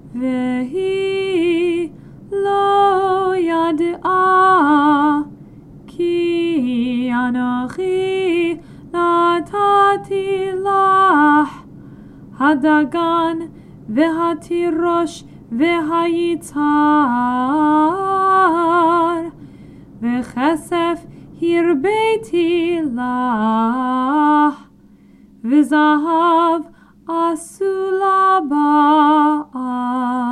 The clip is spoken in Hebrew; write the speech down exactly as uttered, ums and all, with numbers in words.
והיא לא ידעה כי אנוכי נתתי לך הדגן והתירוש והיצהר, וכסף הרביתי לך, וזהב עשו לבעל.